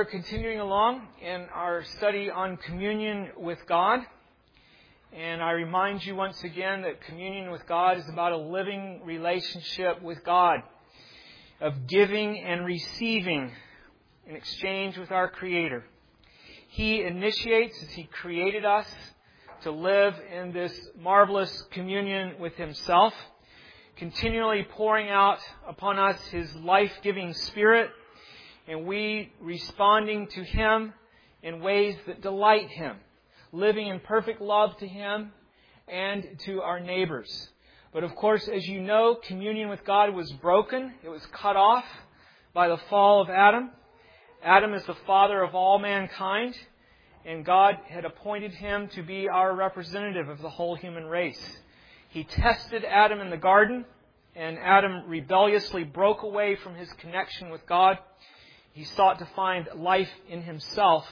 are continuing along in our study on communion with God. And I remind you once again that communion with God is about a living relationship with God, of giving and receiving in exchange with our Creator. He initiates, as He created us, to live in this marvelous communion with Himself, continually pouring out upon us His life-giving Spirit, and we responding to Him in ways that delight Him, living in perfect love to Him and to our neighbors. But of course, as you know, communion with God was broken. It was cut off by the fall of Adam. Adam is the father of all mankind, and God had appointed him to be our representative of the whole human race. He tested Adam in the garden, and Adam rebelliously broke away from his connection with God. He sought to find life in himself,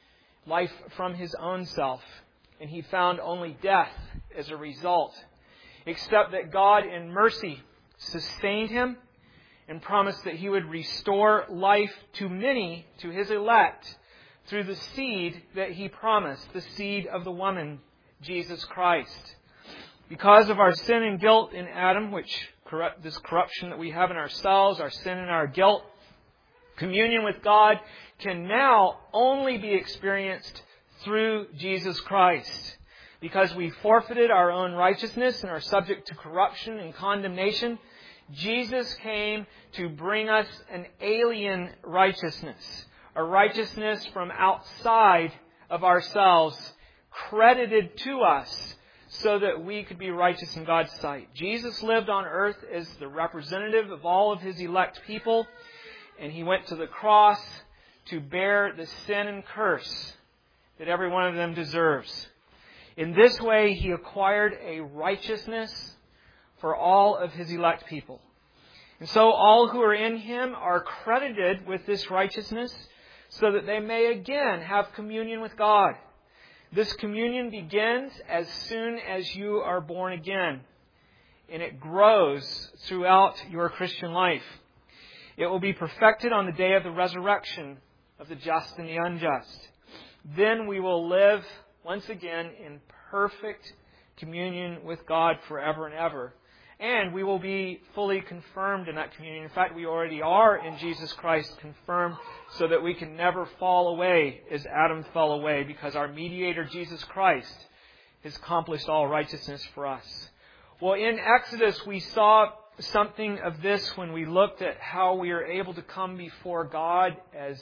life from his own self, and he found only death as a result, except that God in mercy sustained him and promised that He would restore life to many, to His elect, through the seed that He promised, the seed of the woman, Jesus Christ. Because of our sin and guilt in Adam, this corruption that we have in ourselves, our sin and our guilt, communion with God can now only be experienced through Jesus Christ. Because we forfeited our own righteousness and are subject to corruption and condemnation, Jesus came to bring us an alien righteousness, a righteousness from outside of ourselves, credited to us so that we could be righteous in God's sight. Jesus lived on earth as the representative of all of His elect people, and He went to the cross to bear the sin and curse that every one of them deserves. In this way, He acquired a righteousness for all of His elect people. And so all who are in Him are credited with this righteousness so that they may again have communion with God. This communion begins as soon as you are born again, and it grows throughout your Christian life. It will be perfected on the day of the resurrection of the just and the unjust. Then we will live once again in perfect communion with God forever and ever. And we will be fully confirmed in that communion. In fact, we already are in Jesus Christ confirmed so that we can never fall away as Adam fell away, because our mediator, Jesus Christ, has accomplished all righteousness for us. Well, in Exodus, we saw something of this when we looked at how we are able to come before God as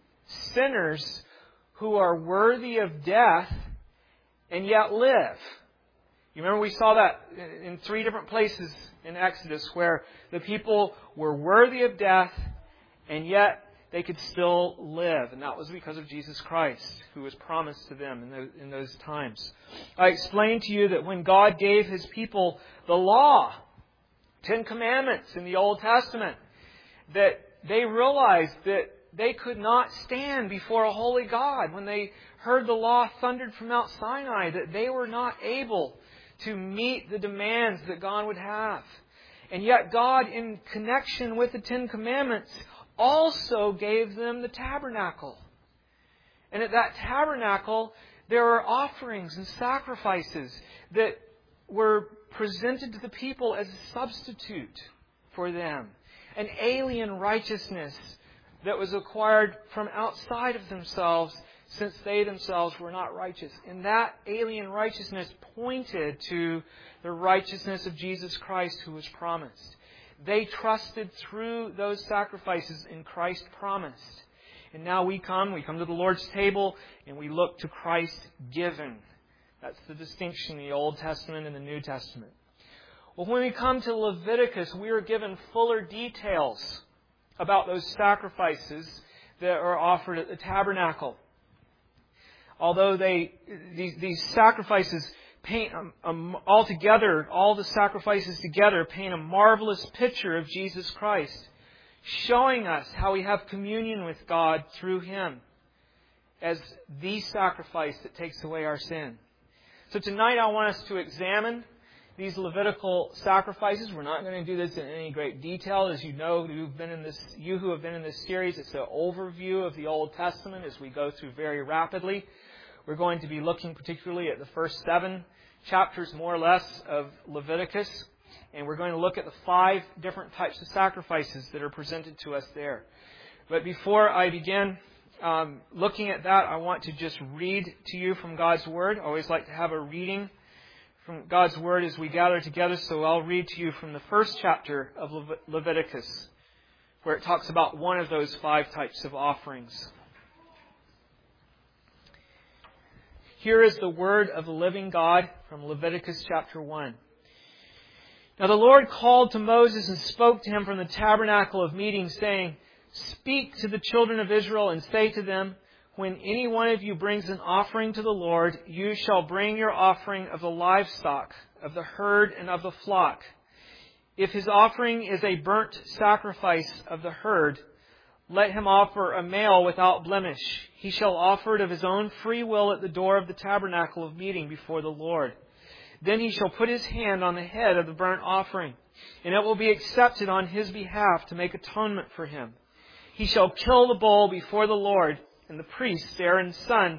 sinners who are worthy of death and yet live. You remember we saw that in 3 different places in Exodus where the people were worthy of death and yet they could still live. And that was because of Jesus Christ, who was promised to them in those times. I explained to you that when God gave His people the law, 10 Commandments in the Old Testament, that they realized that they could not stand before a holy God. When they heard the law thundered from Mount Sinai, that they were not able to meet the demands that God would have. And yet God, in connection with the 10 Commandments, also gave them the tabernacle. And at that tabernacle, there are offerings and sacrifices that were presented to the people as a substitute for them. An alien righteousness that was acquired from outside of themselves, since they themselves were not righteous. And that alien righteousness pointed to the righteousness of Jesus Christ, who was promised. They trusted through those sacrifices in Christ promised. And now we come to the Lord's table, and we look to Christ given. That's the distinction in the Old Testament and the New Testament. Well, when we come to Leviticus, we are given fuller details about those sacrifices that are offered at the tabernacle. Although these sacrifices paint altogether, all the sacrifices together paint a marvelous picture of Jesus Christ, showing us how we have communion with God through Him as the sacrifice that takes away our sin. So tonight I want us to examine these Levitical sacrifices. We're not going to do this in any great detail. As you know, you who have been in this series, it's an overview of the Old Testament as we go through very rapidly. We're going to be looking particularly at the first 7 chapters, more or less, of Leviticus. And we're going to look at the 5 different types of sacrifices that are presented to us there. But before I begin looking at that, I want to just read to you from God's Word. I always like to have a reading from God's Word as we gather together. So I'll read to you from the first chapter of Leviticus, where it talks about one of those 5 types of offerings. Here is the word of the living God from Leviticus chapter 1. Now the Lord called to Moses and spoke to him from the tabernacle of meeting, saying, "Speak to the children of Israel and say to them, when any one of you brings an offering to the Lord, you shall bring your offering of the livestock, of the herd, and of the flock. If his offering is a burnt sacrifice of the herd, let him offer a male without blemish. He shall offer it of his own free will at the door of the tabernacle of meeting before the Lord. Then he shall put his hand on the head of the burnt offering, and it will be accepted on his behalf to make atonement for him. He shall kill the bull before the Lord, and the priest, Aaron's son,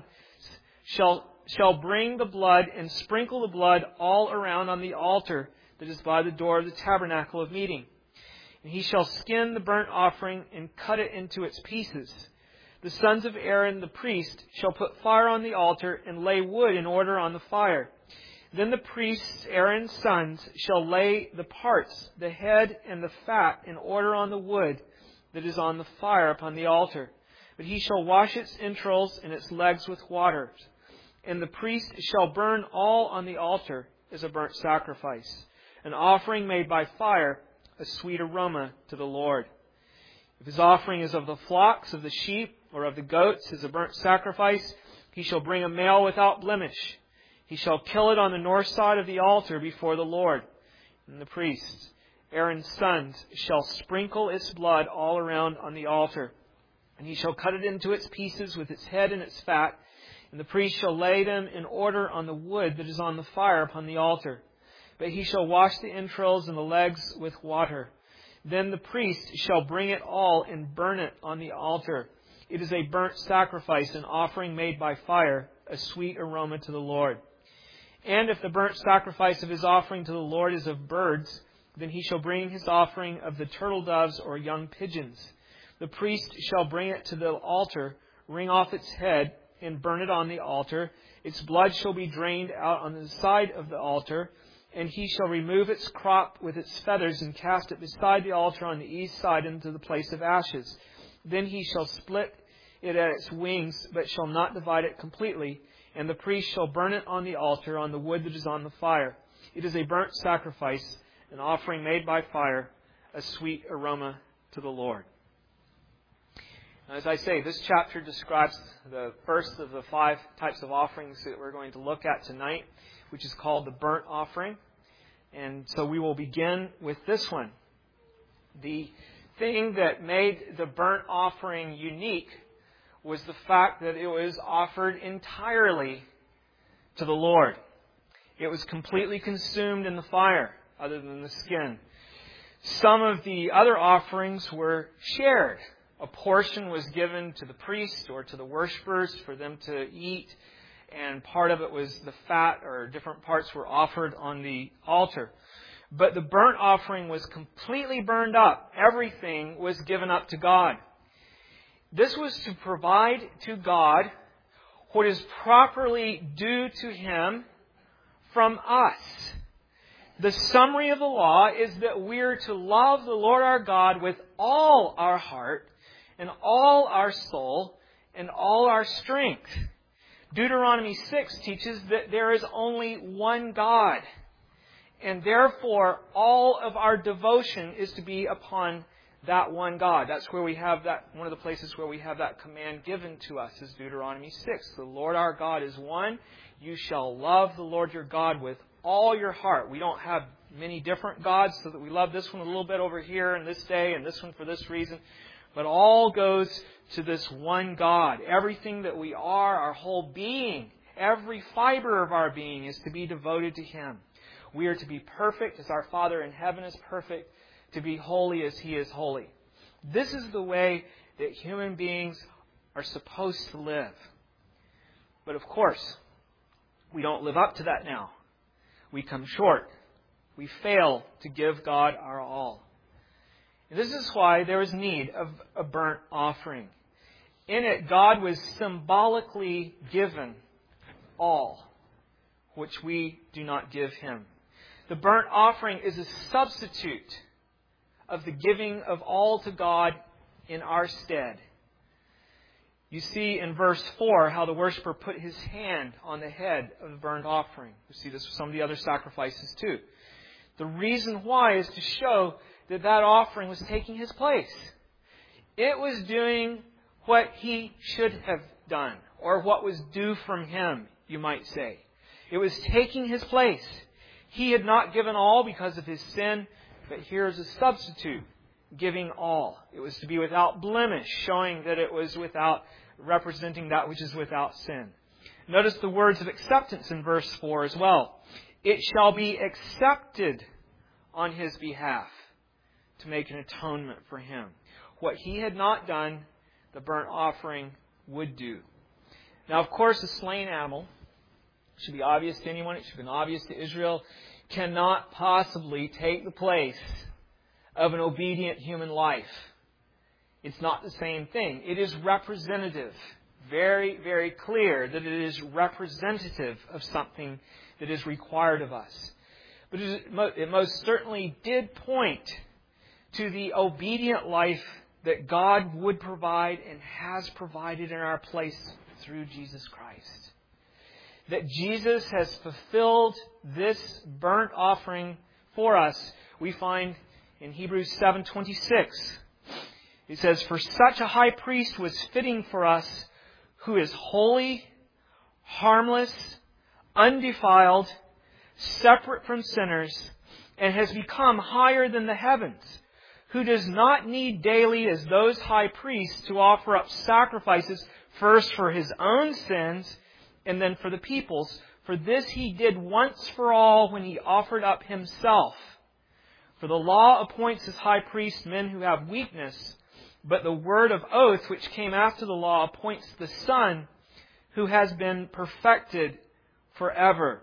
shall bring the blood and sprinkle the blood all around on the altar that is by the door of the tabernacle of meeting. And he shall skin the burnt offering and cut it into its pieces. The sons of Aaron the priest shall put fire on the altar and lay wood in order on the fire. Then the priests, Aaron's sons, shall lay the parts, the head and the fat, in order on the wood that is on the fire upon the altar. But he shall wash its entrails and its legs with water. And the priest shall burn all on the altar as a burnt sacrifice, an offering made by fire, a sweet aroma to the Lord. If his offering is of the flocks, of the sheep, or of the goats as a burnt sacrifice, he shall bring a male without blemish. He shall kill it on the north side of the altar before the Lord. And the priests, Aaron's sons, shall sprinkle its blood all around on the altar. And he shall cut it into its pieces with its head and its fat. And the priest shall lay them in order on the wood that is on the fire upon the altar. But he shall wash the entrails and the legs with water. Then the priest shall bring it all and burn it on the altar. It is a burnt sacrifice, an offering made by fire, a sweet aroma to the Lord. And if the burnt sacrifice of his offering to the Lord is of birds, then he shall bring his offering of the turtle doves or young pigeons. The priest shall bring it to the altar, wring off its head, and burn it on the altar. Its blood shall be drained out on the side of the altar, and he shall remove its crop with its feathers and cast it beside the altar on the east side into the place of ashes. Then he shall split it at its wings, but shall not divide it completely. And the priest shall burn it on the altar on the wood that is on the fire. It is a burnt sacrifice, an offering made by fire, a sweet aroma to the Lord. Now, as I say, this chapter describes the first of the 5 types of offerings that we're going to look at tonight, which is called the burnt offering. And so we will begin with this one. The thing that made the burnt offering unique was the fact that it was offered entirely to the Lord. It was completely consumed in the fire, other than the skin. Some of the other offerings were shared. A portion was given to the priest or to the worshipers for them to eat, and part of it was the fat, or different parts were offered on the altar. But the burnt offering was completely burned up. Everything was given up to God. This was to provide to God what is properly due to Him from us. The summary of the law is that we are to love the Lord our God with all our heart and all our soul and all our strength. Deuteronomy 6 teaches that there is only one God, and therefore all of our devotion is to be upon that one God. That's where we have that, one of the places where we have that command given to us is Deuteronomy 6. The Lord our God is one. You shall love the Lord your God with all your heart. We don't have many different gods so that we love this one a little bit over here and this day and this one for this reason. But all goes to this one God. Everything that we are, our whole being, every fiber of our being is to be devoted to Him. We are to be perfect as our Father in heaven is perfect, to be holy as He is holy. This is the way that human beings are supposed to live. But of course, we don't live up to that now. We come short. We fail to give God our all. And this is why there is need of a burnt offering. In it, God was symbolically given all, which we do not give Him. The burnt offering is a substitute of the giving of all to God in our stead. You see in verse 4 how the worshiper put his hand on the head of the burnt offering. You see this with some of the other sacrifices too. The reason why is to show that that offering was taking his place. It was doing what he should have done, or what was due from him, you might say. It was taking his place. He had not given all because of his sin, but here is a substitute, giving all. It was to be without blemish, showing that it was representing that which is without sin. Notice the words of acceptance in verse 4 as well. It shall be accepted on his behalf to make an atonement for him. What he had not done, the burnt offering would do. Now, of course, a slain animal, should be obvious to anyone, it should have been obvious to Israel, cannot possibly take the place of an obedient human life. It's not the same thing. It is representative. Very, very clear that it is representative of something that is required of us. But it most certainly did point to the obedient life that God would provide and has provided in our place through Jesus Christ. That Jesus has fulfilled this burnt offering for us, we find in Hebrews 7:26. He says, "For such a high priest was fitting for us, who is holy, harmless, undefiled, separate from sinners, and has become higher than the heavens, who does not need daily as those high priests to offer up sacrifices, first for his own sins, and then for the people's. For this he did once for all when he offered up himself. For the law appoints as high priests men who have weakness, but the word of oath which came after the law appoints the Son who has been perfected forever."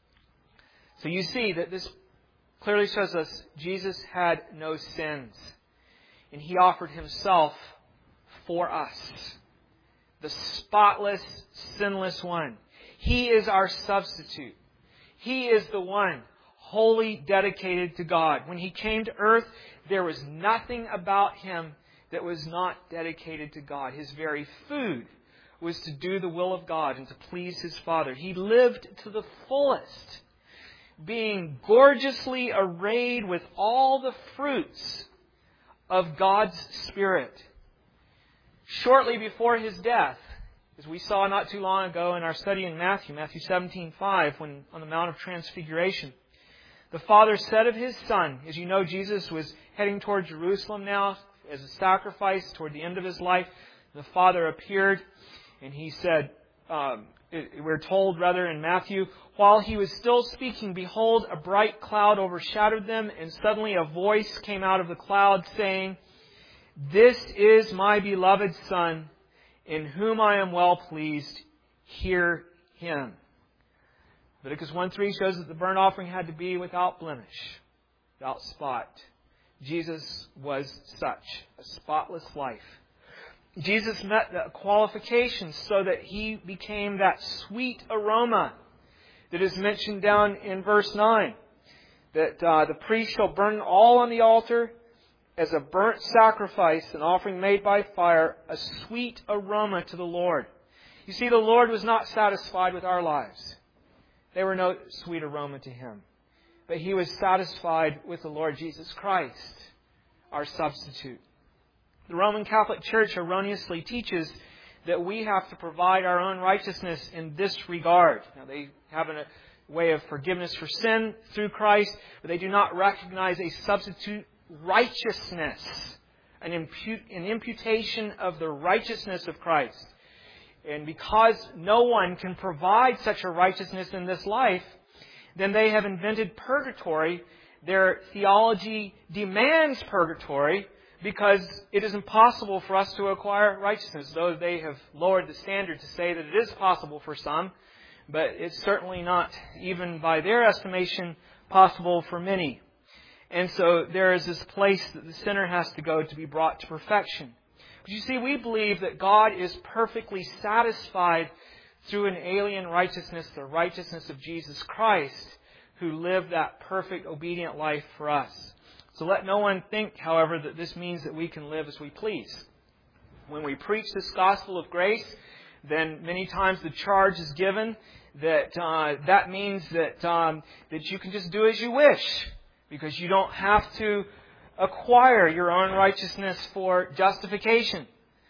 So you see that this clearly shows us Jesus had no sins. And He offered Himself for us. The spotless, sinless one. He is our substitute. He is the one wholly dedicated to God. When He came to earth, there was nothing about Him that was not dedicated to God. His very food was to do the will of God and to please His Father. He lived to the fullest, being gorgeously arrayed with all the fruits of God's Spirit. Shortly before His death, as we saw not too long ago in our study in Matthew 17:5, when on the Mount of Transfiguration, the Father said of His Son, as you know, Jesus was heading toward Jerusalem now as a sacrifice toward the end of His life. The Father appeared and He said, we're told rather in Matthew, "While He was still speaking, behold, a bright cloud overshadowed them, and suddenly a voice came out of the cloud saying, 'This is my beloved Son, in whom I am well pleased. Hear Him.'" Leviticus 1:3 shows that the burnt offering had to be without blemish, without spot. Jesus was such a spotless life. Jesus met the qualifications so that He became that sweet aroma that is mentioned down in verse 9. That the priest shall burn all on the altar as a burnt sacrifice, an offering made by fire, a sweet aroma to the Lord. You see, the Lord was not satisfied with our lives. They were no sweet aroma to Him. But He was satisfied with the Lord Jesus Christ, our substitute. The Roman Catholic Church erroneously teaches that we have to provide our own righteousness in this regard. Now, they have a way of forgiveness for sin through Christ, but they do not recognize a substitute righteousness, an imputation of the righteousness of Christ. And because no one can provide such a righteousness in this life, then they have invented purgatory. Their theology demands purgatory because it is impossible for us to acquire righteousness, though they have lowered the standard to say that it is possible for some, but it's certainly not, even by their estimation, possible for many. And so there is this place that the sinner has to go to be brought to perfection. But you see, we believe that God is perfectly satisfied through an alien righteousness, the righteousness of Jesus Christ, who lived that perfect, obedient life for us. So let no one think, however, that this means that we can live as we please. When we preach this gospel of grace, then many times the charge is given that that means that you can just do as you wish, because you don't have to acquire your own righteousness for justification.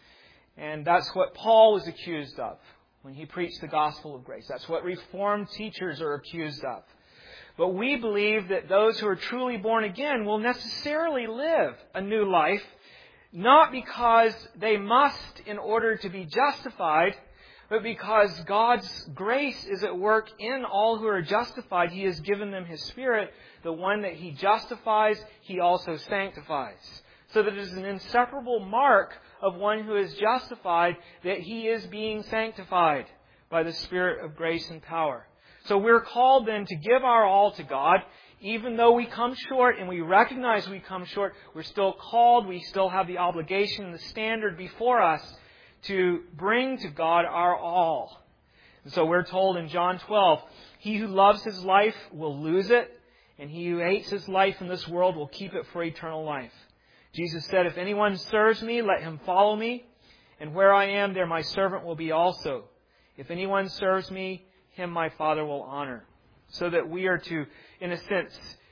And that's what Paul was accused of when he preached the gospel of grace. That's what Reformed teachers are accused of. But we believe that those who are truly born again will necessarily live a new life, not because they must in order to be justified, but because God's grace is at work in all who are justified. He has given them His Spirit. The one that He justifies, He also sanctifies. So that it is an inseparable mark of one who is justified that he is being sanctified by the Spirit of grace and power. So we're called then to give our all to God. Even though we come short and we recognize we come short, we're still called, we still have the obligation and the standard before us to bring to God our all. And so we're told in John 12, he who loves his life will lose it, and he who hates his life in this world will keep it for eternal life. Jesus said, if anyone serves me, let him follow me, and where I am, there my servant will be also. If anyone serves me, him my Father will honor. So that we are to, in a sense,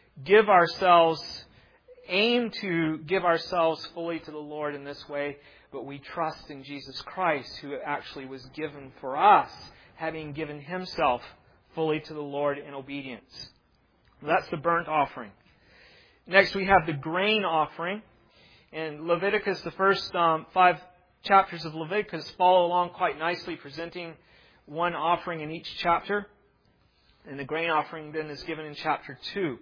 aim to give ourselves fully to the Lord in this way, but we trust in Jesus Christ, who actually was given for us, having given Himself fully to the Lord in obedience. That's the burnt offering. Next we have the grain offering. And Leviticus, the first 5 chapters of Leviticus follow along quite nicely, presenting one offering in each chapter. And the grain offering then is given in chapter 2.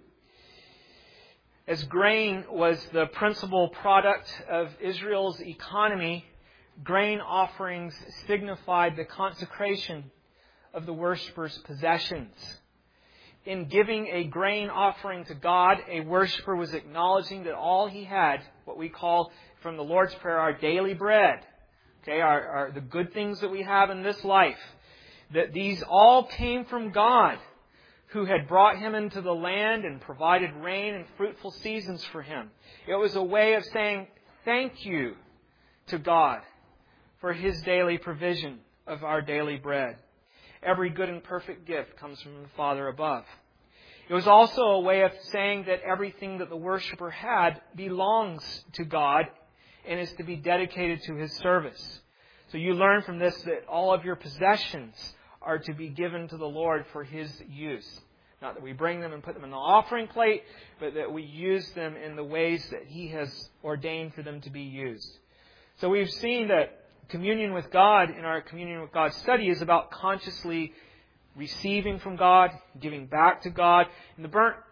As grain was the principal product of Israel's economy, grain offerings signified the consecration of the worshipper's possessions. In giving a grain offering to God, a worshiper was acknowledging that all he had, what we call from the Lord's Prayer, our daily bread, okay, the good things that we have in this life, that these all came from God, who had brought him into the land and provided rain and fruitful seasons for him. It was a way of saying thank you to God for His daily provision of our daily bread. Every good and perfect gift comes from the Father above. It was also a way of saying that everything that the worshiper had belongs to God and is to be dedicated to His service. So you learn from this that all of your possessions are to be given to the Lord for His use. Not that we bring them and put them in the offering plate, but that we use them in the ways that He has ordained for them to be used. So we've seen that communion with God in our Communion with God study is about consciously receiving from God, giving back to God. And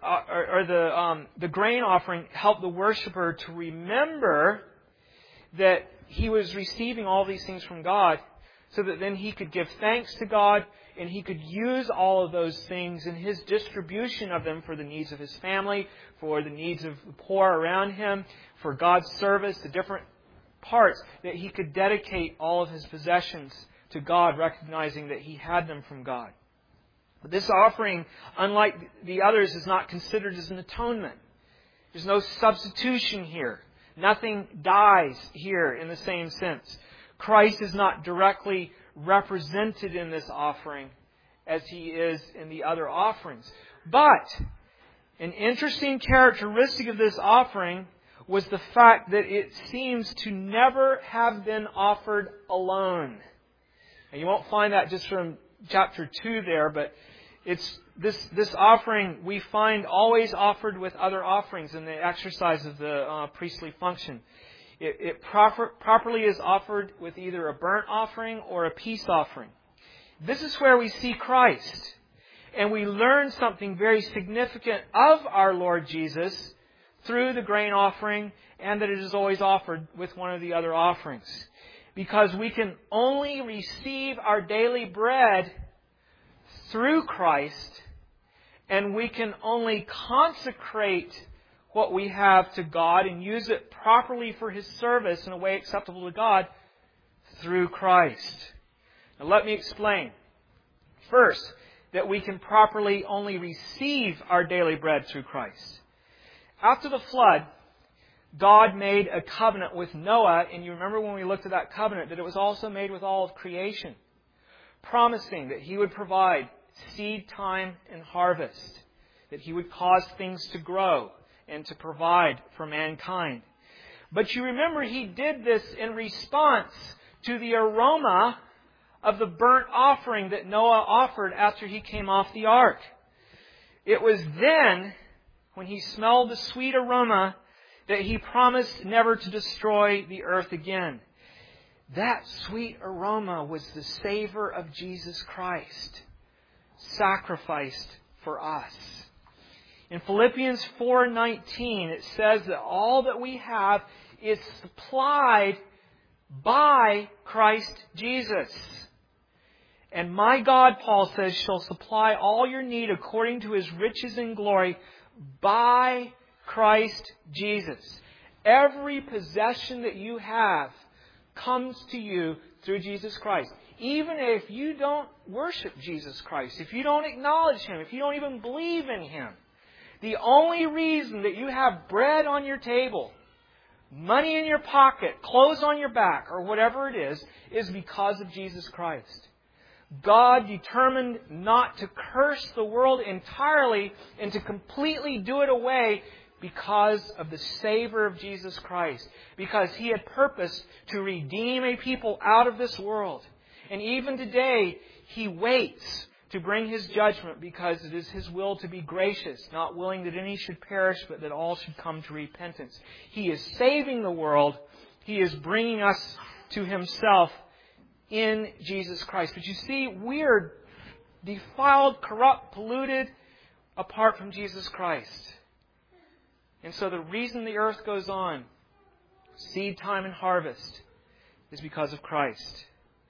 the grain offering helped the worshiper to remember that he was receiving all these things from God, so that then he could give thanks to God and he could use all of those things in his distribution of them for the needs of his family, for the needs of the poor around him, for God's service, the different parts, that he could dedicate all of his possessions to God, recognizing that he had them from God. But this offering, unlike the others, is not considered as an atonement. There's no substitution here. Nothing dies here in the same sense. Christ is not directly represented in this offering as He is in the other offerings. But an interesting characteristic of this offering was the fact that it seems to never have been offered alone. And you won't find that just from chapter 2 there, but it's this offering we find always offered with other offerings in the exercise of the priestly function. It properly is offered with either a burnt offering or a peace offering. This is where we see Christ. And we learn something very significant of our Lord Jesus through the grain offering, and that it is always offered with one of the other offerings. Because we can only receive our daily bread through Christ, and we can only consecrate what we have to God and use it properly for His service in a way acceptable to God through Christ. Now let me explain. First, that we can properly only receive our daily bread through Christ. After the flood, God made a covenant with Noah, and you remember when we looked at that covenant that it was also made with all of creation, promising that He would provide seed time and harvest, that He would cause things to grow and to provide for mankind. But you remember He did this in response to the aroma of the burnt offering that Noah offered after he came off the ark. It was then, when he smelled the sweet aroma, that He promised never to destroy the earth again. That sweet aroma was the savor of Jesus Christ, sacrificed for us. In Philippians 4:19, it says that all that we have is supplied by Christ Jesus. And my God, Paul says, shall supply all your need according to His riches in glory by Christ Jesus. Every possession that you have comes to you through Jesus Christ. Even if you don't worship Jesus Christ, if you don't acknowledge Him, if you don't even believe in Him, the only reason that you have bread on your table, money in your pocket, clothes on your back, or whatever it is because of Jesus Christ. God determined not to curse the world entirely and to completely do it away because of the savor of Jesus Christ. Because He had purposed to redeem a people out of this world. And even today, He waits to bring His judgment because it is His will to be gracious, not willing that any should perish, but that all should come to repentance. He is saving the world. He is bringing us to Himself in Jesus Christ. But you see, we are defiled, corrupt, polluted apart from Jesus Christ. And so the reason the earth goes on, seed time and harvest, is because of Christ.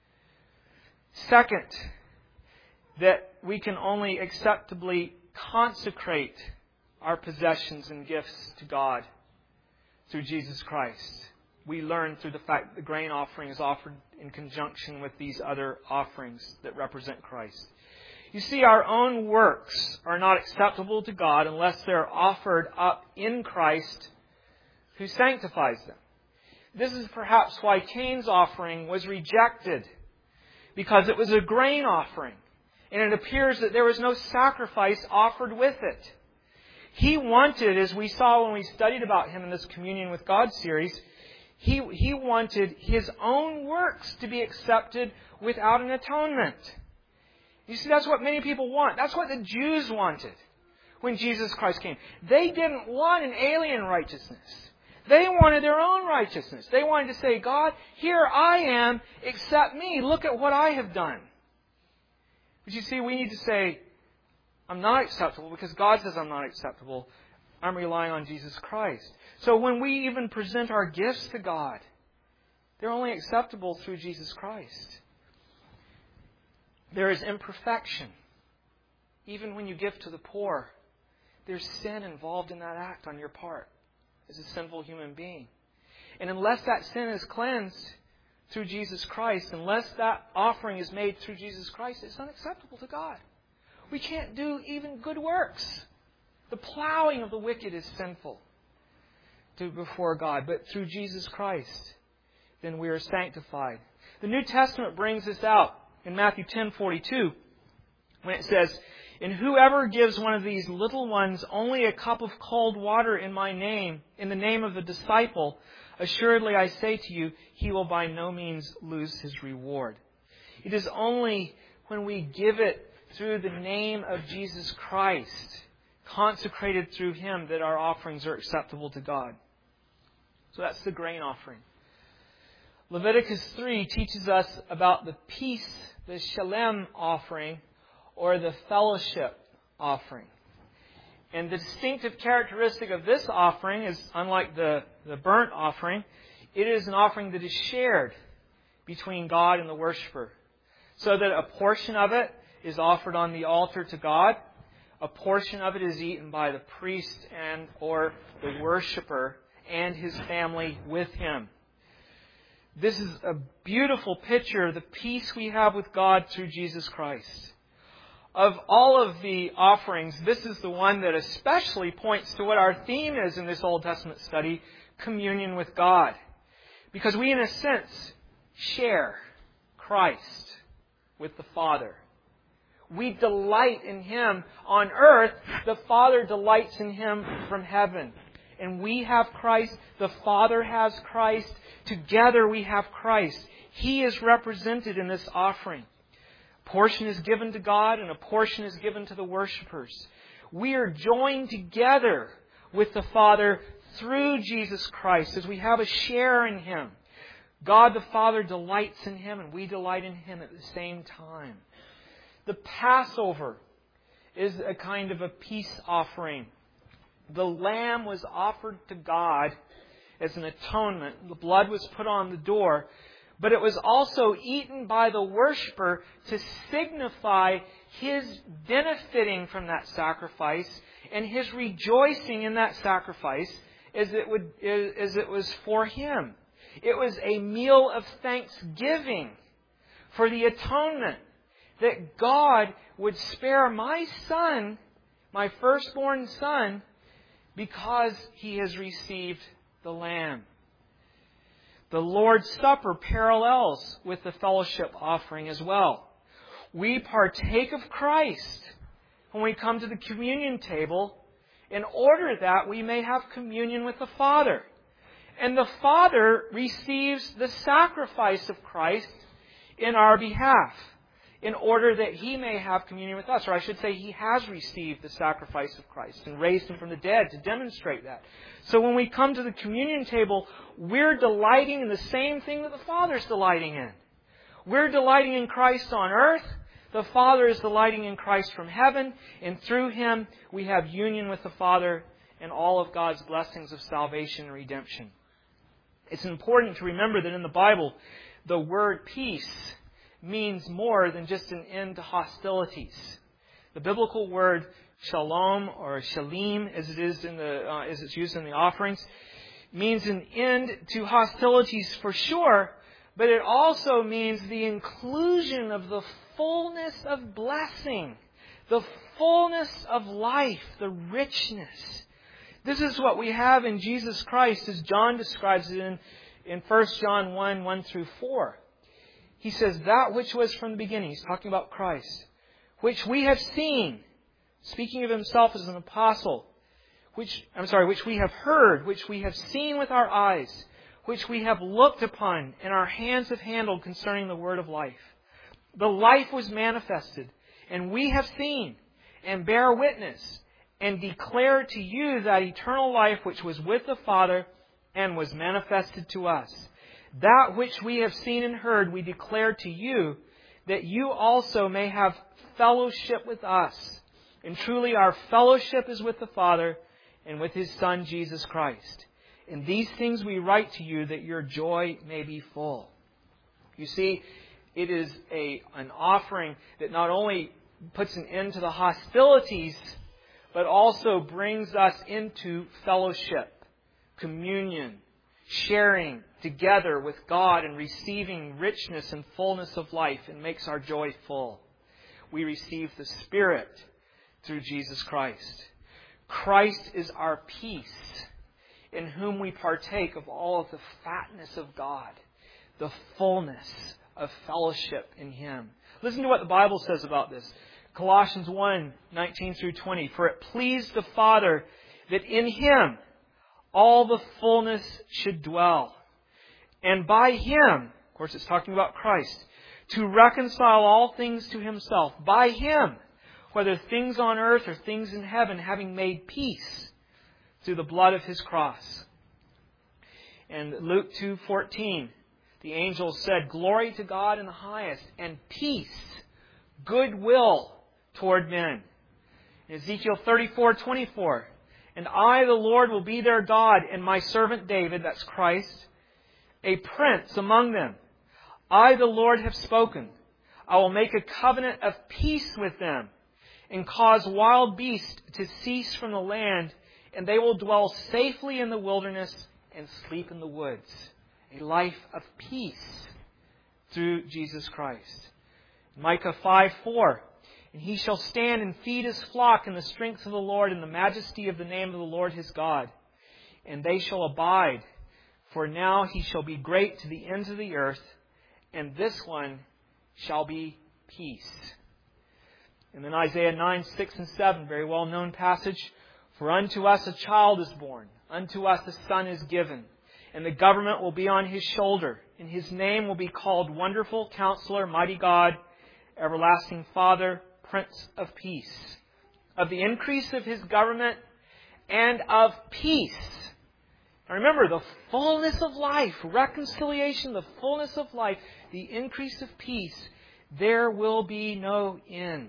Second, that we can only acceptably consecrate our possessions and gifts to God through Jesus Christ. We learn through the fact that the grain offering is offered in conjunction with these other offerings that represent Christ. You see, our own works are not acceptable to God unless they're offered up in Christ, who sanctifies them. This is perhaps why Cain's offering was rejected, because it was a grain offering, and it appears that there was no sacrifice offered with it. He wanted, as we saw when we studied about him in this Communion with God series, he wanted his own works to be accepted without an atonement. You see, that's what many people want. That's what the Jews wanted when Jesus Christ came. They didn't want an alien righteousness. They wanted their own righteousness. They wanted to say, God, here I am, accept me. Look at what I have done. But you see, we need to say, I'm not acceptable because God says I'm not acceptable. I'm relying on Jesus Christ. So when we even present our gifts to God, they're only acceptable through Jesus Christ. There is imperfection. Even when you give to the poor, there's sin involved in that act on your part as a sinful human being. And unless that sin is cleansed through Jesus Christ, unless that offering is made through Jesus Christ, it's unacceptable to God. We can't do even good works. The plowing of the wicked is sinful before God. But through Jesus Christ, then we are sanctified. The New Testament brings this out in Matthew 10:42, when it says, "And whoever gives one of these little ones only a cup of cold water in my name, in the name of a disciple, assuredly I say to you, he will by no means lose his reward." It is only when we give it through the name of Jesus Christ, consecrated through Him, that our offerings are acceptable to God. So that's the grain offering. Leviticus 3 teaches us about the peace, the shalem offering, or the fellowship offering. And the distinctive characteristic of this offering is, unlike the burnt offering, it is an offering that is shared between God and the worshiper. So that a portion of it is offered on the altar to God. A portion of it is eaten by the priest and or the worshiper and his family with him. This is a beautiful picture of the peace we have with God through Jesus Christ. Of all of the offerings, this is the one that especially points to what our theme is in this Old Testament study, communion with God. Because we, in a sense, share Christ with the Father. We delight in Him on earth. The Father delights in Him from heaven. And we have Christ. The Father has Christ. Together we have Christ. He is represented in this offering. A portion is given to God and a portion is given to the worshipers. We are joined together with the Father through Jesus Christ as we have a share in Him. God the Father delights in Him and we delight in Him at the same time. The Passover is a kind of a peace offering. The lamb was offered to God as an atonement. The blood was put on the door. But it was also eaten by the worshiper to signify his benefiting from that sacrifice and his rejoicing in that sacrifice as it was for him. It was a meal of thanksgiving for the atonement that God would spare my son, my firstborn son, because he has received the Lamb. The Lord's Supper parallels with the fellowship offering as well. We partake of Christ when we come to the communion table in order that we may have communion with the Father. And the Father receives the sacrifice of Christ in our behalf in order that He may have communion with us. Or I should say, He has received the sacrifice of Christ and raised Him from the dead to demonstrate that. So when we come to the communion table, we're delighting in the same thing that the Father's delighting in. We're delighting in Christ on earth. The Father is delighting in Christ from heaven. And through Him, we have union with the Father and all of God's blessings of salvation and redemption. It's important to remember that in the Bible, the word peace means more than just an end to hostilities. The biblical word shalom or shalim, as it's used in the offerings, means an end to hostilities for sure, but it also means the inclusion of the fullness of blessing, the fullness of life, the richness. This is what we have in Jesus Christ as John describes it in 1 John 1 through 4. He says, that which was from the beginning, he's talking about Christ, which we have seen, speaking of himself as an apostle, which we have heard, which we have seen with our eyes, which we have looked upon, and our hands have handled concerning the word of life. The life was manifested, and we have seen, and bear witness, and declare to you that eternal life which was with the Father, and was manifested to us. That which we have seen and heard we declare to you, that you also may have fellowship with us. And truly our fellowship is with the Father and with His Son Jesus Christ. And these things we write to you that your joy may be full. You see, it is an offering that not only puts an end to the hostilities, but also brings us into fellowship, communion, sharing together with God and receiving richness and fullness of life, and makes our joy full. We receive the Spirit through Jesus Christ. Christ is our peace, in whom we partake of all of the fatness of God, the fullness of fellowship in Him. Listen to what the Bible says about this. Colossians 1:19 through 20. For it pleased the Father that in Him all the fullness should dwell. And by Him, of course it's talking about Christ, to reconcile all things to Himself. By Him, whether things on earth or things in heaven, having made peace through the blood of His cross. And Luke 2:14, the angel said, Glory to God in the highest, and peace, goodwill toward men. Ezekiel 34:24. And I, the Lord, will be their God, and my servant David, that's Christ, a prince among them. I, the Lord, have spoken. I will make a covenant of peace with them, and cause wild beasts to cease from the land, and they will dwell safely in the wilderness and sleep in the woods. A life of peace through Jesus Christ. Micah 5:4. And he shall stand and feed his flock in the strength of the Lord, in the majesty of the name of the Lord his God. And they shall abide, for now he shall be great to the ends of the earth, and this one shall be peace. And then Isaiah 9:6-7, very well known passage. For unto us a child is born, unto us a son is given, and the government will be on his shoulder, and his name will be called Wonderful Counselor, Mighty God, Everlasting Father, Prince of Peace. Of the increase of his government and of peace. Now remember, the fullness of life, reconciliation, the fullness of life, the increase of peace, there will be no end.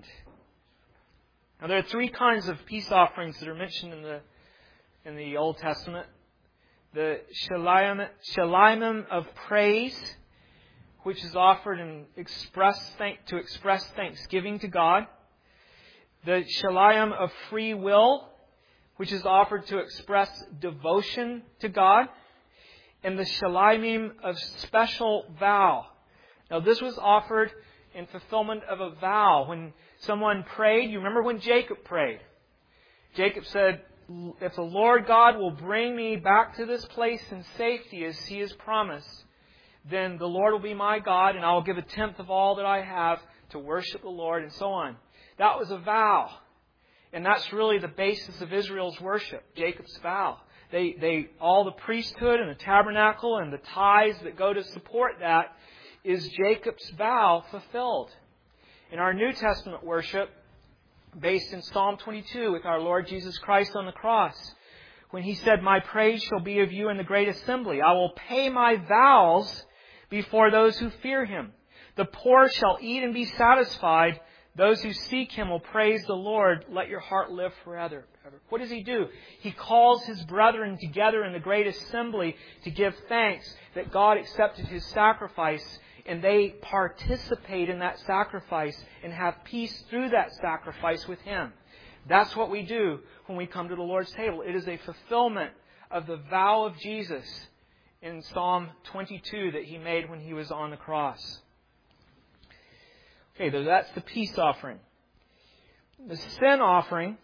Now there are three kinds of peace offerings that are mentioned in the Old Testament. The shalimim of praise, which is offered to express thanksgiving to God. The shalim of free will, which is offered to express devotion to God. And the shalimim of special vow. Now this was offered in fulfillment of a vow. When someone prayed, you remember when Jacob prayed? Jacob said, if the Lord God will bring me back to this place in safety as He has promised, then the Lord will be my God, and I will give a tenth of all that I have to worship the Lord, and so on. That was a vow. And that's really the basis of Israel's worship, Jacob's vow. All the priesthood and the tabernacle and the tithes that go to support that is Jacob's vow fulfilled. In our New Testament worship, based in Psalm 22 with our Lord Jesus Christ on the cross, when He said, my praise shall be of you in the great assembly. I will pay my vows before those who fear Him. The poor shall eat and be satisfied. Those who seek Him will praise the Lord. Let your heart live forever. What does He do? He calls His brethren together in the great assembly to give thanks that God accepted His sacrifice, and they participate in that sacrifice and have peace through that sacrifice with Him. That's what we do when we come to the Lord's table. It is a fulfillment of the vow of Jesus in Psalm 22 that He made when He was on the cross. Okay, that's the peace offering. The sin offering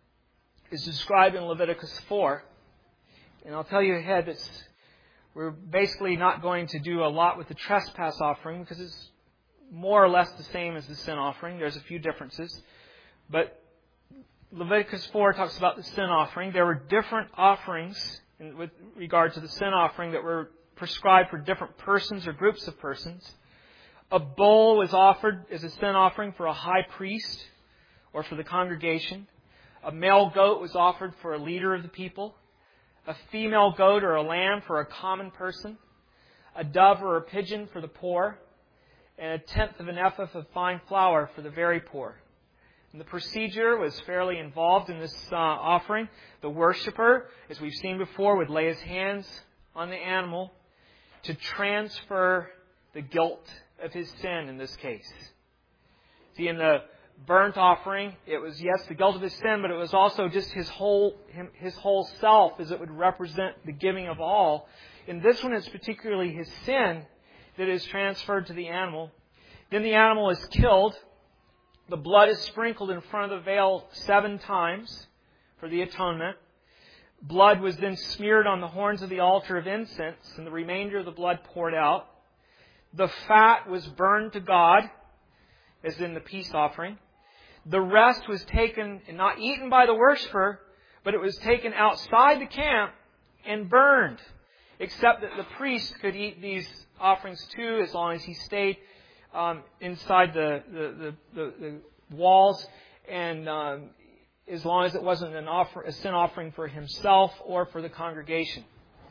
is described in Leviticus 4. And I'll tell you ahead that we're basically not going to do a lot with the trespass offering because it's more or less the same as the sin offering. There's a few differences. But Leviticus 4 talks about the sin offering. There were different offerings with regard to the sin offering that were prescribed for different persons or groups of persons. A bull was offered as a sin offering for a high priest or for the congregation. A male goat was offered for a leader of the people. A female goat or a lamb for a common person. A dove or a pigeon for the poor. And a tenth of an ephah of fine flour for the very poor. And the procedure was fairly involved in this offering. The worshiper, as we've seen before, would lay his hands on the animal to transfer the guilt of his sin in this case. See, in the burnt offering, it was, yes, the guilt of his sin, but it was also just his whole self, as it would represent the giving of all. In this one, it's particularly his sin that is transferred to the animal. Then the animal is killed. The blood is sprinkled in front of the veil 7 times for the atonement. Blood was then smeared on the horns of the altar of incense, and the remainder of the blood poured out. The fat was burned to God, as in the peace offering. The rest was taken and not eaten by the worshiper, but it was taken outside the camp and burned. Except that the priest could eat these offerings too, as long as he stayed inside the walls, and as long as it wasn't a sin offering for himself or for the congregation.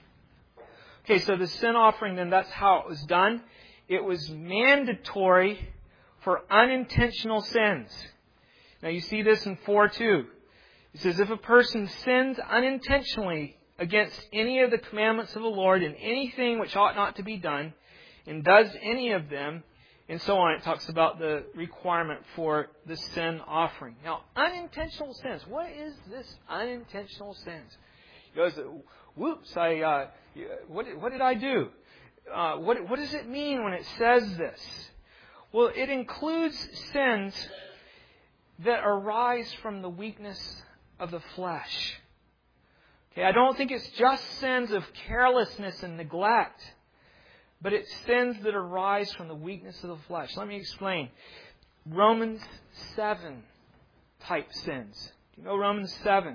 Okay, so the sin offering, then, that's how it was done. It was mandatory for unintentional sins. Now you see this in 4:2. It says, if a person sins unintentionally against any of the commandments of the Lord in anything which ought not to be done, and does any of them, and so on, it talks about the requirement for the sin offering. Now, unintentional sins. What is this unintentional sins? He goes, whoops, what did I do? What does it mean when it says this? Well, it includes sins that arise from the weakness of the flesh. Okay, I don't think it's just sins of carelessness and neglect, but it's sins that arise from the weakness of the flesh. Let me explain. Romans 7 type sins. Do you know Romans 7?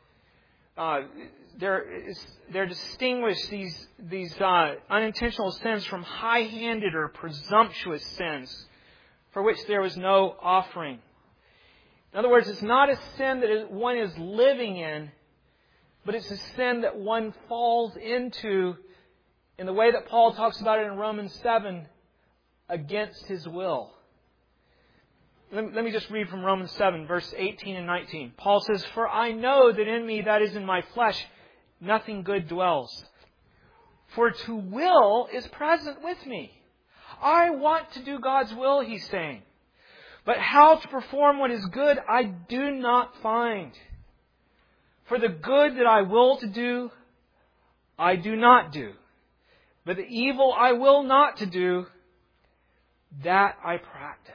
They're distinguished, these unintentional sins, from high-handed or presumptuous sins for which there was no offering. In other words, it's not a sin that one is living in, but it's a sin that one falls into in the way that Paul talks about it in Romans 7, against his will. Let me just read from Romans 7, verse 18 and 19. Paul says, for I know that in me, that is in my flesh, nothing good dwells. For to will is present with me. I want to do God's will, he's saying. But how to perform what is good, I do not find. For the good that I will to do, I do not do. But the evil I will not to do, that I practice.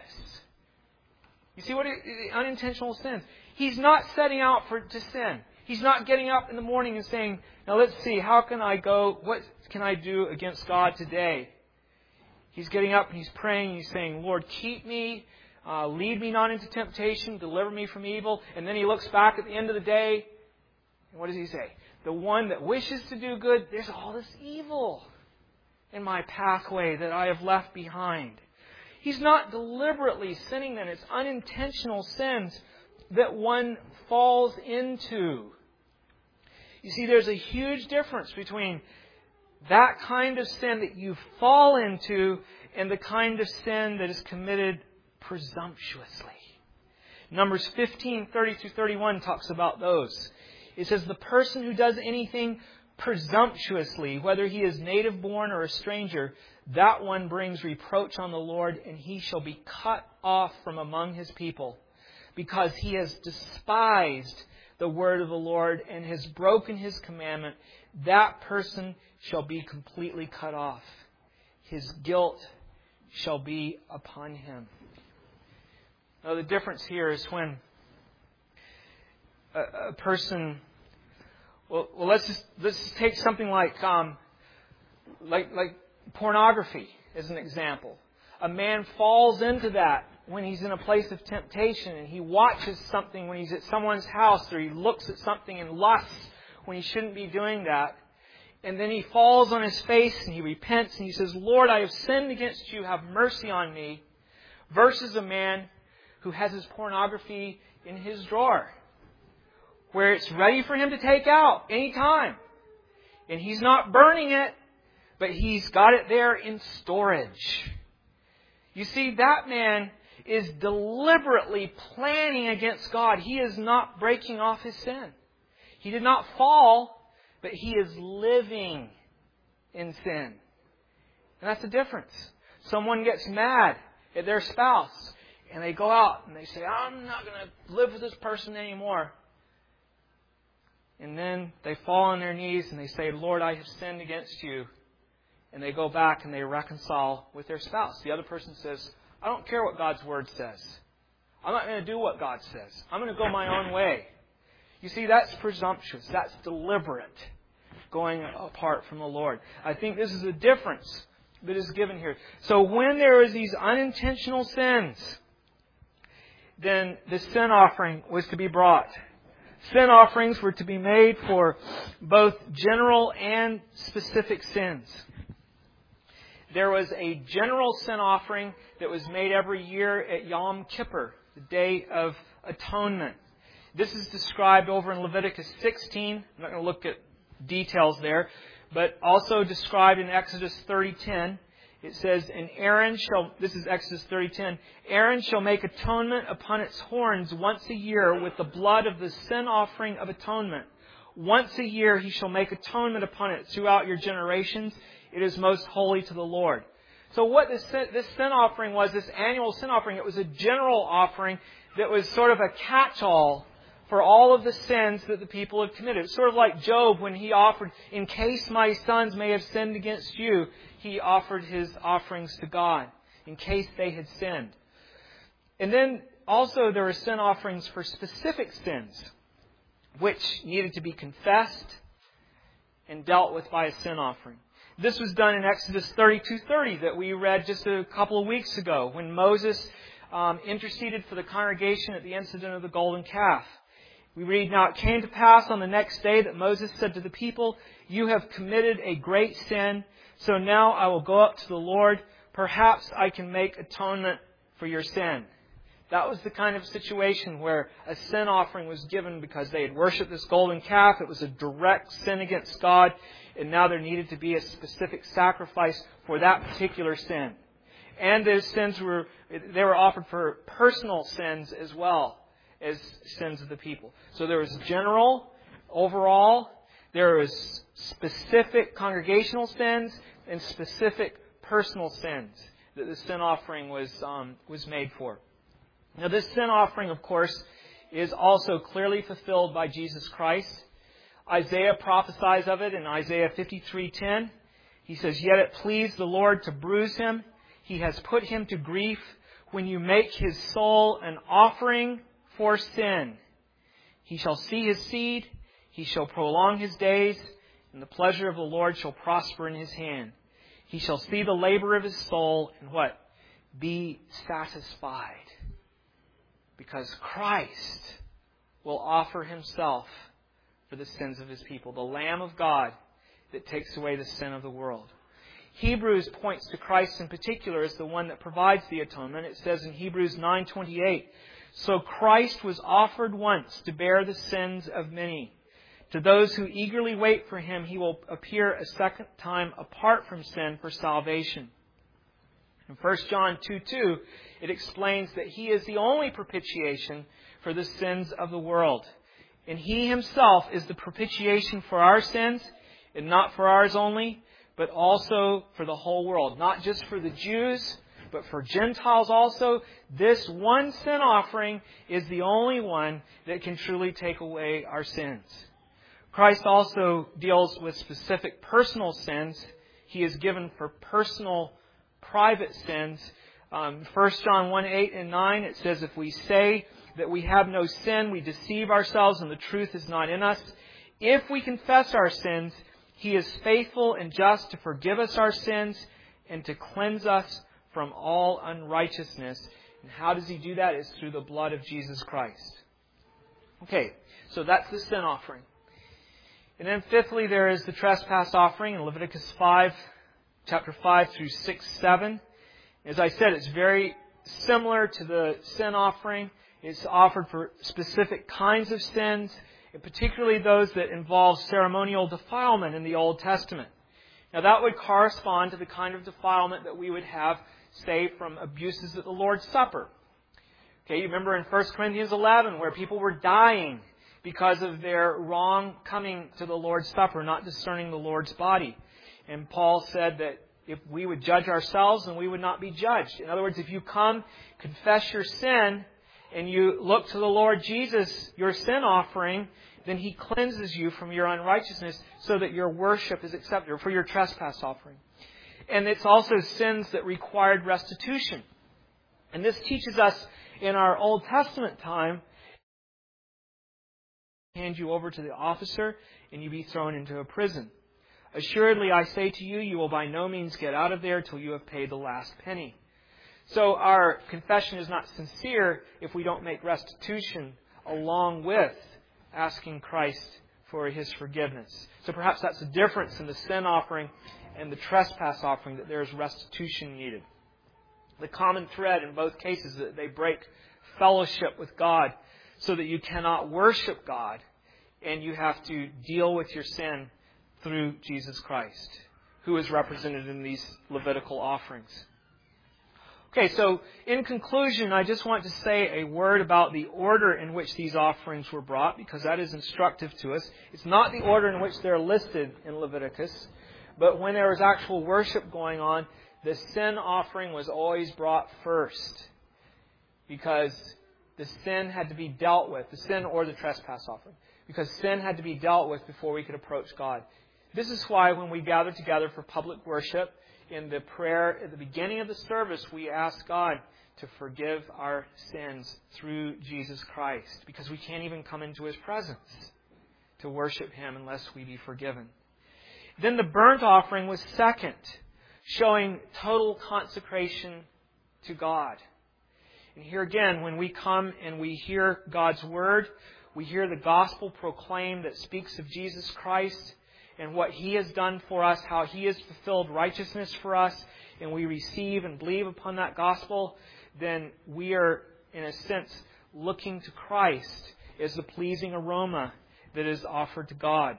You see what the unintentional sins. He's not setting out to sin. He's not getting up in the morning and saying, now let's see, how can I go, what can I do against God today? He's getting up and he's praying, he's saying, Lord, keep me, lead me not into temptation, deliver me from evil. And then he looks back at the end of the day, and what does he say? The one that wishes to do good, there's all this evil in my pathway that I have left behind. He's not deliberately sinning then. It's unintentional sins that one falls into. You see, there's a huge difference between that kind of sin that you fall into and the kind of sin that is committed presumptuously. Numbers 15:30-31 talks about those. It says, the person who does anything presumptuously, whether he is native born or a stranger, that one brings reproach on the Lord, and he shall be cut off from among his people, because he has despised the word of the Lord and has broken his commandment. That person shall be completely cut off. His guilt shall be upon him. Now, the difference here is when a person, well, let's just take something like pornography as an example. A man falls into that when he's in a place of temptation, and he watches something when he's at someone's house, or he looks at something and lusts when he shouldn't be doing that. And then he falls on his face and he repents and he says, Lord, I have sinned against you, have mercy on me. Versus a man who has his pornography in his drawer, where it's ready for him to take out anytime. And he's not burning it, but he's got it there in storage. You see, that man is deliberately planning against God. He is not breaking off his sin. He did not fall, but he is living in sin. And that's the difference. Someone gets mad at their spouse, and they go out and they say, I'm not going to live with this person anymore. And then they fall on their knees and they say, Lord, I have sinned against you. And they go back and they reconcile with their spouse. The other person says, I don't care what God's Word says. I'm not going to do what God says. I'm going to go my own way. You see, that's presumptuous. That's deliberate, going apart from the Lord. I think this is a difference that is given here. So when there is these unintentional sins, then the sin offering was to be brought. Sin offerings were to be made for both general and specific sins. There was a general sin offering that was made every year at Yom Kippur, the Day of Atonement. This is described over in Leviticus 16. I'm not going to look at details there, but also described in Exodus 30:10 It says, and Aaron shall, this is Exodus 30:10, Aaron shall make atonement upon its horns once a year with the blood of the sin offering of atonement. Once a year he shall make atonement upon it throughout your generations. It is most holy to the Lord. So what this sin offering was, this annual sin offering, it was a general offering that was sort of a catch-all for all of the sins that the people had committed. It's sort of like Job when he offered, in case my sons may have sinned against you, he offered his offerings to God, in case they had sinned. And then also there were sin offerings for specific sins, which needed to be confessed and dealt with by a sin offering. This was done in Exodus 32:30 that we read just a couple of weeks ago when Moses interceded for the congregation at the incident of the golden calf. We read, now it came to pass on the next day that Moses said to the people, you have committed a great sin, so now I will go up to the Lord. Perhaps I can make atonement for your sin. That was the kind of situation where a sin offering was given because they had worshipped this golden calf. It was a direct sin against God, and now there needed to be a specific sacrifice for that particular sin. And those sins were offered for personal sins as well as sins of the people. So there was general, overall, there was specific congregational sins and specific personal sins that the sin offering was made for. Now this sin offering, of course, is also clearly fulfilled by Jesus Christ. Isaiah prophesies of it in Isaiah 53:10. He says, yet it pleased the Lord to bruise him. He has put him to grief. When you make his soul an offering for sin, he shall see his seed. He shall prolong his days, and the pleasure of the Lord shall prosper in his hand. He shall see the labor of his soul and what? Be satisfied. Because Christ will offer himself for the sins of his people. The Lamb of God that takes away the sin of the world. Hebrews points to Christ in particular as the one that provides the atonement. It says in Hebrews 9:28, so Christ was offered once to bear the sins of many. To those who eagerly wait for him, he will appear a second time apart from sin for salvation. In 1 John 2:2, it explains that he is the only propitiation for the sins of the world. And he himself is the propitiation for our sins, and not for ours only, but also for the whole world. Not just for the Jews, but for Gentiles also. This one sin offering is the only one that can truly take away our sins. Christ also deals with specific personal sins. He is given for personal, private sins. 1 John 1:8 and 9, it says, if we say that we have no sin, we deceive ourselves and the truth is not in us. If we confess our sins, he is faithful and just to forgive us our sins and to cleanse us from all unrighteousness. And how does he do that? It's through the blood of Jesus Christ. Okay, so that's the sin offering. And then fifthly, there is the trespass offering in Leviticus 5, chapter 5 through 6-7. As I said, it's very similar to the sin offering. It's offered for specific kinds of sins, and particularly those that involve ceremonial defilement in the Old Testament. Now that would correspond to the kind of defilement that we would have, say, from abuses at the Lord's Supper. Okay, you remember in 1 Corinthians 11 where people were dying because of their wrong coming to the Lord's Supper, not discerning the Lord's body. And Paul said that if we would judge ourselves, then we would not be judged. In other words, if you come, confess your sin, and you look to the Lord Jesus, your sin offering, then he cleanses you from your unrighteousness so that your worship is accepted, for your trespass offering. And it's also sins that required restitution. And this teaches us in our Old Testament time, hand you over to the officer and you be thrown into a prison. Assuredly, I say to you, you will by no means get out of there till you have paid the last penny. So our confession is not sincere if we don't make restitution along with asking Christ for his forgiveness. So perhaps that's the difference in the sin offering and the trespass offering, that there is restitution needed. The common thread in both cases is that they break fellowship with God so that you cannot worship God and you have to deal with your sin through Jesus Christ. who is represented in these Levitical offerings. Okay, so in conclusion, I just want to say a word about the order in which these offerings were brought, because that is instructive to us. It's not the order in which they're listed in Leviticus, but when there was actual worship going on, the sin offering was always brought first, because the sin had to be dealt with, the sin or the trespass offering, because sin had to be dealt with before we could approach God. This is why when we gather together for public worship, in the prayer at the beginning of the service, we ask God to forgive our sins through Jesus Christ, because we can't even come into His presence to worship Him unless we be forgiven. Then the burnt offering was second, showing total consecration to God. And here again, when we come and we hear God's Word, we hear the gospel proclaimed that speaks of Jesus Christ and what He has done for us, how He has fulfilled righteousness for us, and we receive and believe upon that gospel, then we are, in a sense, looking to Christ as the pleasing aroma that is offered to God.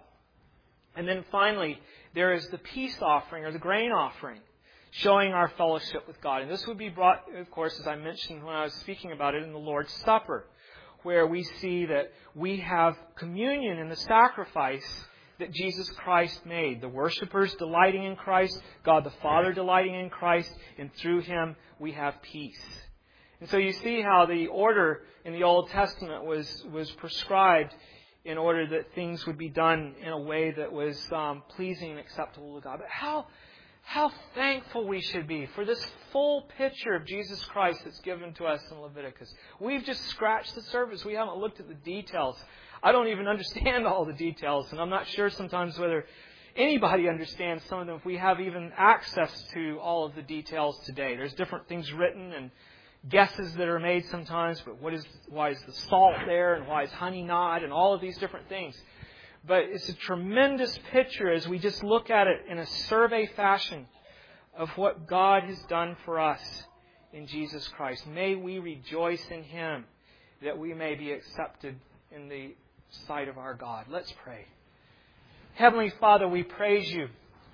And then finally, there is the peace offering, or the grain offering, showing our fellowship with God. And this would be brought, of course, as I mentioned when I was speaking about it, in the Lord's Supper, where we see that we have communion in the sacrifice that Jesus Christ made. The worshipers delighting in Christ, God the Father delighting in Christ, and through Him we have peace. And so you see how the order in the Old Testament was prescribed in order that things would be done in a way that was pleasing and acceptable to God. But how thankful we should be for this full picture of Jesus Christ that's given to us in Leviticus. We've just scratched the surface. We haven't looked at the details. I don't even understand all the details, and I'm not sure sometimes whether anybody understands some of them if we have even access to all of the details today. There's different things written and guesses that are made sometimes, but why is the salt there and why is honey not, and all of these different things. But it's a tremendous picture as we just look at it in a survey fashion of what God has done for us in Jesus Christ. May we rejoice in Him that we may be accepted in the sight of our God. Let's pray. Heavenly Father, we praise You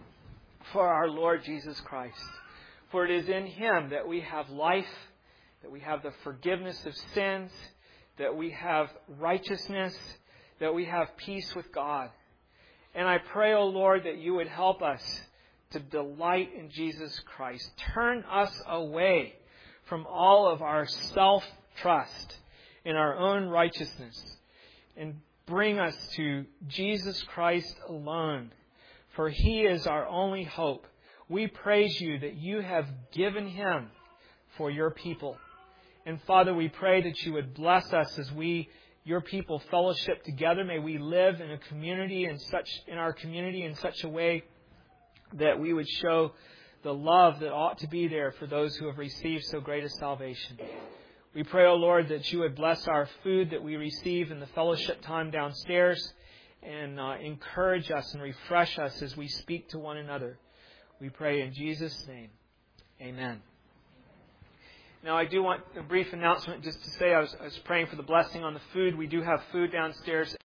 for our Lord Jesus Christ. For it is in Him that we have life, that we have the forgiveness of sins, that we have righteousness, that we have peace with God. And I pray, O Lord, that You would help us to delight in Jesus Christ. Turn us away from all of our self-trust in our own righteousness and bring us to Jesus Christ alone, for He is our only hope. We praise You that You have given Him for Your people. And Father, we pray that You would bless us as we, Your people, fellowship together. May we live in a community in our community in such a way that we would show the love that ought to be there for those who have received so great a salvation. We pray, O Lord, that You would bless our food that we receive in the fellowship time downstairs and encourage us and refresh us as we speak to one another. We pray in Jesus' name. Amen. Now, I do want a brief announcement just to say I was praying for the blessing on the food. We do have food downstairs.